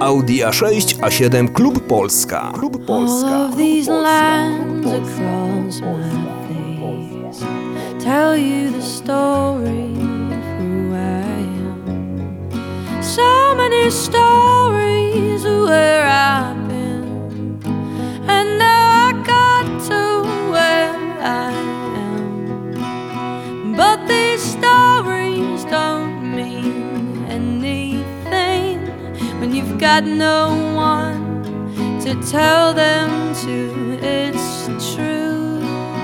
Audi A6, A7 Klub Polska. Klub Polska. All of these lines across my face tell you the story of who I am. So many stories of where I've been, and now I got to where I am. But these stories don't mean anything when you've got no one to tell them to. It's true,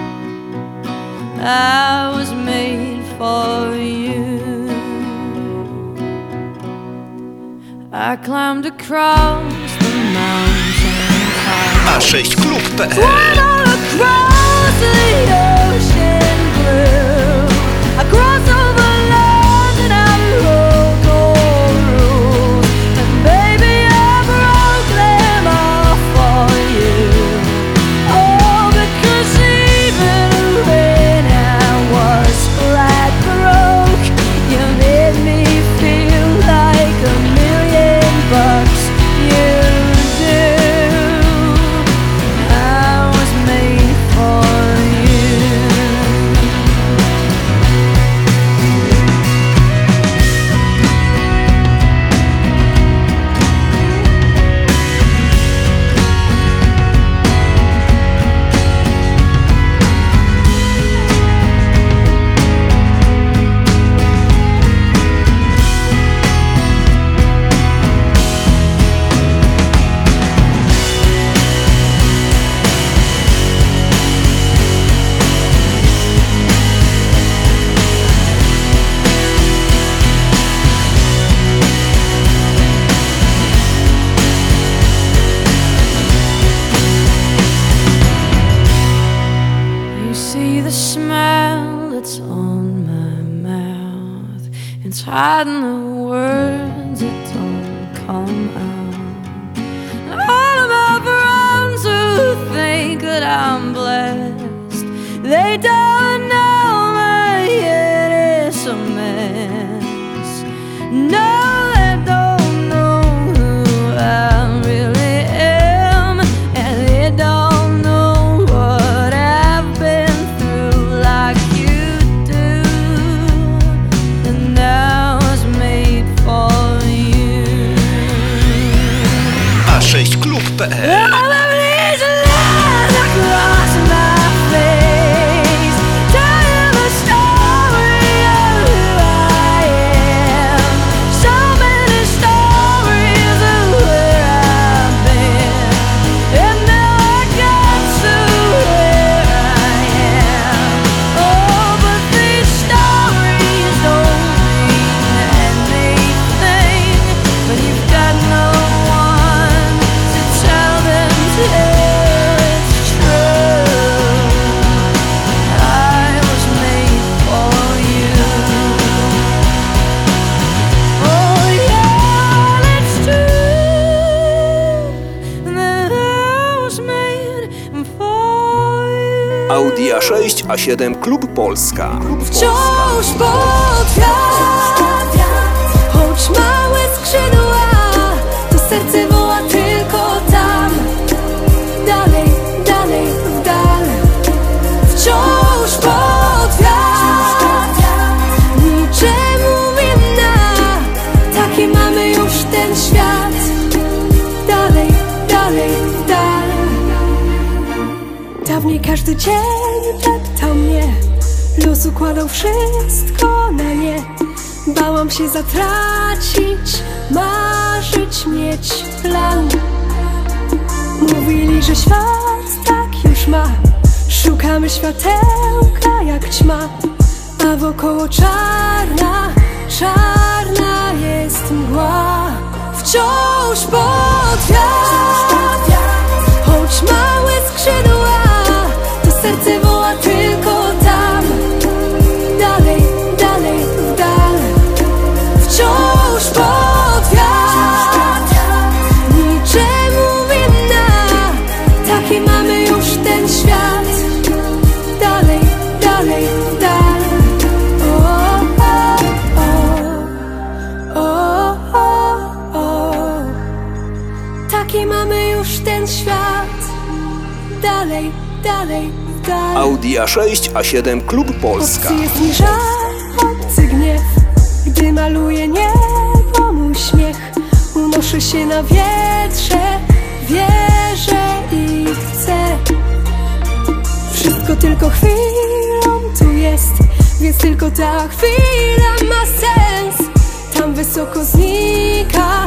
I was made for you. I climbed across the mountain top, A6klub.pl. swam all across the ocean blue. I crossed over land and I broke all rules, and baby I broke them all for you. Oh, because even when I was flat broke, you made me feel like $1,000,000. You do. I was made for you. You see the smile that's on my mouth, it's hiding the words that don't come out. And all of my friends who think that I'm blessed, they don't know my head is a mess. No, they don't know who I really am, and they don't know what I've been through like you do. And I was made for you. A6klub.pl. All of these lines across my face tell you the story of who I am. So many stories of where I've been, and now I got to where I am. Oh, but these stories don't mean anything when you've got no one to tell them to. It's true, I was made for you. Oh yeah, it's true that I was made for you. Audi A6, A7 Klub Polska. Wciąż pod wiatr, choć małe skrzydła, to serce woła tylko tam. Dalej, dalej, w dal. Wciąż pod wiatr, niczemu winna. Taki mamy już ten świat. Dalej, dalej, w dal. Dawniej każdy dzień deptał mnie, los układał wszystko na nie. Bałam się zatracić, marzyć, mieć plan. Mówili, że świat tak już ma, szukamy światełka jak ćma, a wokoło czarna, czarna jest mgła. Wciąż pod wiatr, choć małe skrzydła, to serce woła tylko tam. Dalej, dalej, w dal. Wciąż pod wiatr, niczemu winna. Taki mamy już ten świat. Dalej, dalej, w dal. O, o, o, o, o, o. Taki mamy już ten świat. Dalej, dalej, dalej. Audi A6, A7 Klub Polska. Obcy jest mi żal, obcy gniew, gdy maluje niebo mój śmiech. Unoszę się na wietrze, wierzę i chcę. Wszystko tylko chwilą tu jest, więc tylko ta chwila ma sens. Tam wysoko znika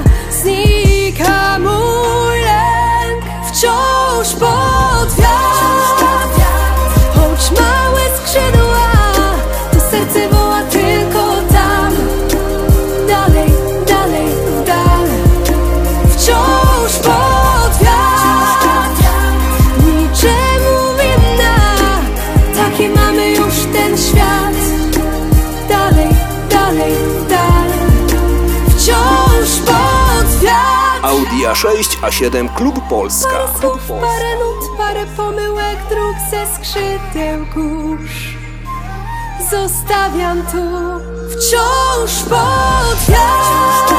mój lęk. Wciąż pod wiatr, choć małe skrzydła, to serce woła tylko tam. Dalej, dalej, w dal. Wciąż pod wiatr, niczemu winna. Taki mamy już ten świat. Dalej, dalej, w dal. Wciąż pod wiatr. Audi A6, A7 Klub Polska. Parę słów, parę nut, parę pomyłek dróg ze skrzydeł kurz. Zostawiam tu wciąż pod wiatr.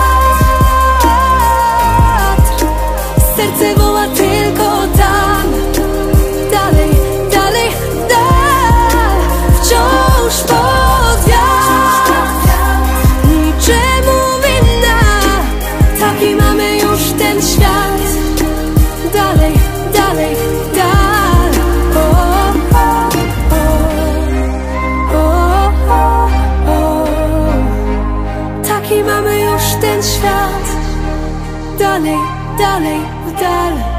Serce woła tylko tam. Dalej, dalej, dal. Wciąż pod wiatr, niczemu winna. Taki mamy już ten świat. Dalej, dalej, dal. O, o, o, o, o. Taki mamy już ten świat. Dalej, dalej, w dal.